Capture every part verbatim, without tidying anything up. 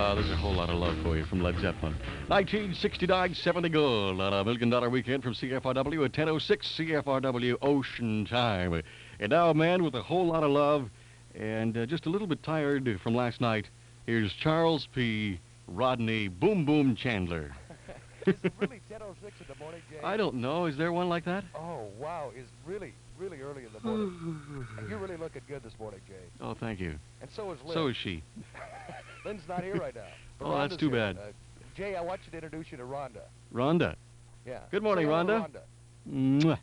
Uh, there's a whole lot of love for you from Led Zeppelin. nineteen sixty-nine, seventy gold on a Million Dollar Weekend from C F R W at ten oh six C F R W Ocean Time. And now a man with a whole lot of love and uh, just a little bit tired from last night. Here's Charles P. Rodney Boom Boom Chandler. Is it really ten oh six in the morning, Jay? I don't know. Is there one like that? Oh, wow. It's really, really early in the morning. And you're really looking good this morning, Jay. Oh, thank you. And so is Lynn. So is she. Lynn's not here right now. But Oh, that's Rhonda's too here. bad. Uh, Jay, I want you to introduce you to Rhonda. Rhonda. Yeah. Good morning, Say hello, Rhonda. Rhonda. Mwah.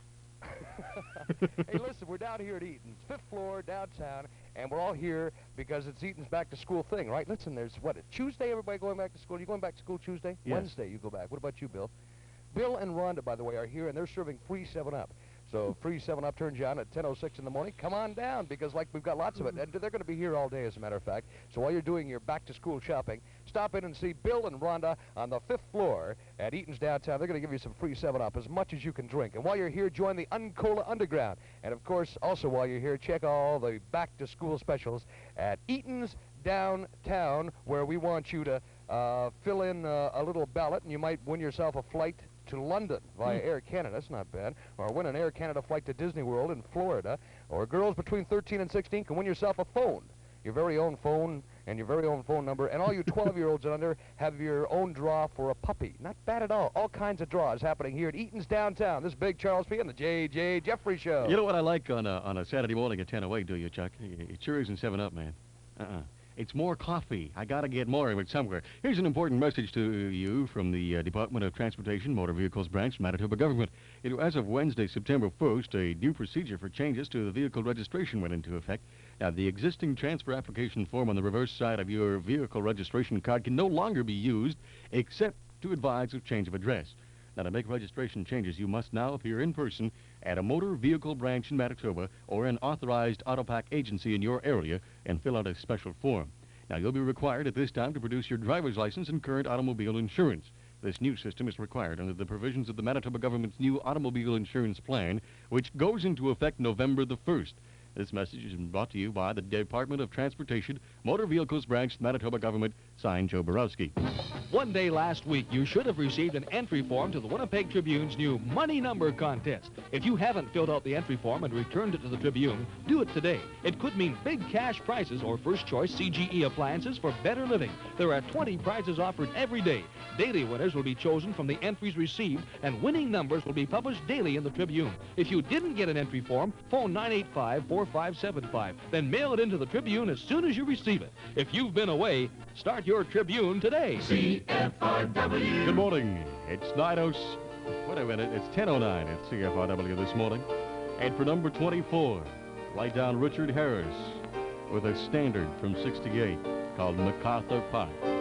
Hey, listen, we're down here at Eaton's, fifth floor, downtown, and we're all here because it's Eaton's back-to-school thing, right? Listen, there's, what, Tuesday, everybody going back to school? You going back to school Tuesday? Yes. Wednesday, you go back. What about you, Bill? Bill and Rhonda, by the way, are here, and they're serving free seven up. So free seven up turns you on at ten oh six in the morning. Come on down, because, like, we've got lots of it. And they're going to be here all day, as a matter of fact. So while you're doing your back-to-school shopping, stop in and see Bill and Rhonda on the fifth floor at Eaton's downtown. They're going to give you some free seven up, as much as you can drink. And while you're here, join the Uncola Underground. And, of course, also while you're here, check all the back-to-school specials at Eaton's downtown, where we want you to uh, fill in uh, a little ballot, and you might win yourself a flight to London via Air Canada. That's not bad. Or win an Air Canada flight to Disney World in Florida. Or girls between thirteen and sixteen can win yourself a phone. Your very own phone and your very own phone number. And all you twelve-year-olds and under have your own draw for a puppy. Not bad at all. All kinds of draws happening here at Eaton's downtown. This is Big Charles P. and the J J Jeffrey Show. You know what I like on a, on a Saturday morning at ten oh eight, do you, Chuck? It sure isn't seven up, man. Uh-uh. It's more coffee. I got to get more of it somewhere. Here's an important message to you from the uh, Department of Transportation, Motor Vehicles Branch, Manitoba Government. You know, as of Wednesday, September first, a new procedure for changes to the vehicle registration went into effect. Now, the existing transfer application form on the reverse side of your vehicle registration card can no longer be used except to advise of change of address. Now, to make registration changes, you must now appear in person at a motor vehicle branch in Manitoba or an authorized Autopack agency in your area and fill out a special form. Now, you'll be required at this time to produce your driver's license and current automobile insurance. This new system is required under the provisions of the Manitoba government's new automobile insurance plan, which goes into effect November the first. This message is brought to you by the Department of Transportation, Motor Vehicles Branch, Manitoba Government, signed Joe Borowski. One day last week, you should have received an entry form to the Winnipeg Tribune's new Money Number Contest. If you haven't filled out the entry form and returned it to the Tribune, do it today. It could mean big cash prizes or first-choice C G E appliances for better living. There are twenty prizes offered every day. Daily winners will be chosen from the entries received, and winning numbers will be published daily in the Tribune. If you didn't get an entry form, phone nine eight five, four five seven five. Then mail it into the Tribune as soon as you receive it. If you've been away, start your Tribune today. C F R W. Good morning. It's nine oh... Wait a minute. It's ten oh nine at C F R W this morning. And for number twenty-four, write down Richard Harris with a standard from sixty-eight called MacArthur Park.